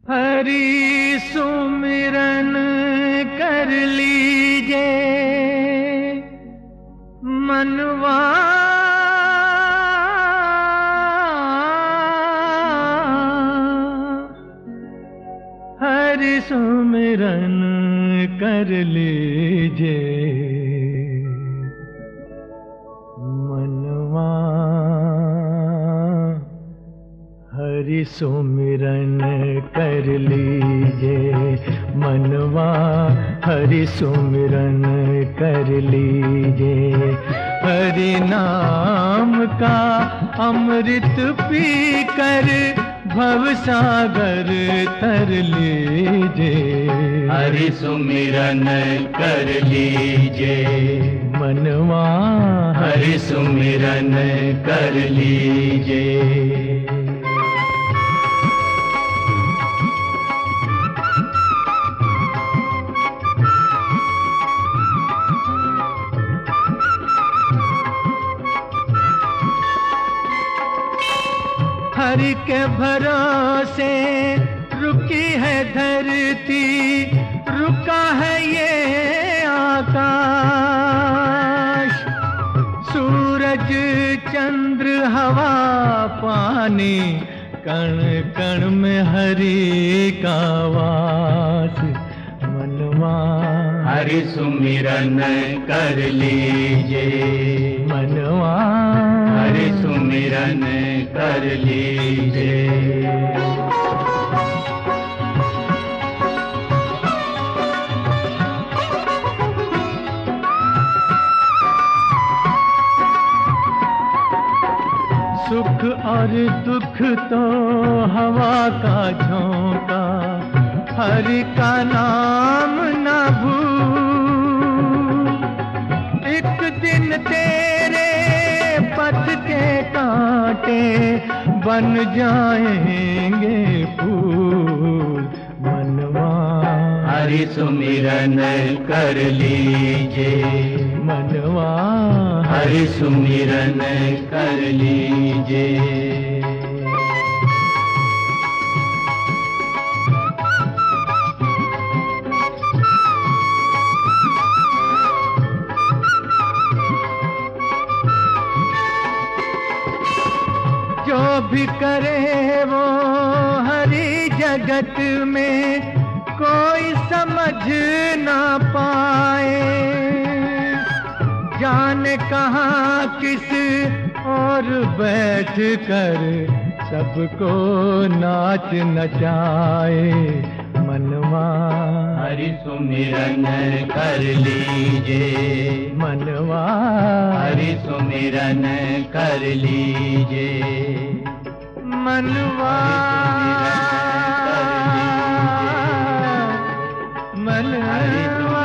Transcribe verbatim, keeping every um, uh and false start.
हरि सुमिरन कर लीजे मनवा हरि सुमिरन कर लीजे मनवा हरि सुमिरन कर लीजे मनवा हरि सुमिरन कर लीजे। हरि नाम का अमृत पी कर भव सागर तर लीजे। हरि सुमिरन कर लीजे मनवा हरि सुमिरन कर लीजे। हरि के भरोसे रुकी है धरती, रुका है ये आकाश। सूरज चंद्र हवा पानी कण कण में हरि का वास। मनवा हरि सुमिरन कर लीजे मनवा हरि सुमिरन कर लीजे। सुख और दुख तो हवा का झोंका, हरि का नाम न भूल। एक दिन तेरे पथ के कांटे बन जाएंगे फूल। मनवा हरि सुमिरन कर लीजे मनवा हरि सुमिरन कर लीजे। जो भी करे वो हरि जगत में कोई समझ ना पाए। जाने कहाँ किस और बैठ कर सबको नाच नचाए। मनवा हरि सुमिरन कर लीजे मनवा हरि सुमिरन कर लीजे मनवा मन